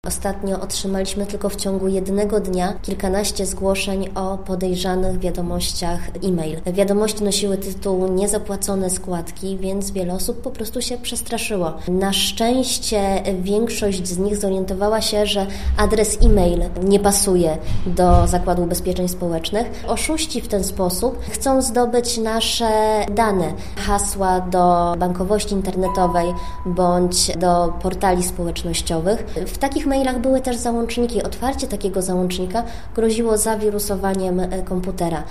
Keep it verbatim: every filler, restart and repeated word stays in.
Ostatnio otrzymaliśmy tylko w ciągu jednego dnia kilkanaście zgłoszeń o podejrzanych wiadomościach e-mail. Wiadomości nosiły tytuł niezapłacone składki, więc wiele osób po prostu się przestraszyło. Na szczęście większość z nich zorientowała się, że adres e-mail nie pasuje do Zakładu Ubezpieczeń Społecznych. Oszuści w ten sposób chcą zdobyć nasze dane, hasła do bankowości internetowej bądź do portali społecznościowych. W takich mailach były też załączniki. Otwarcie takiego załącznika groziło zawirusowaniem komputera.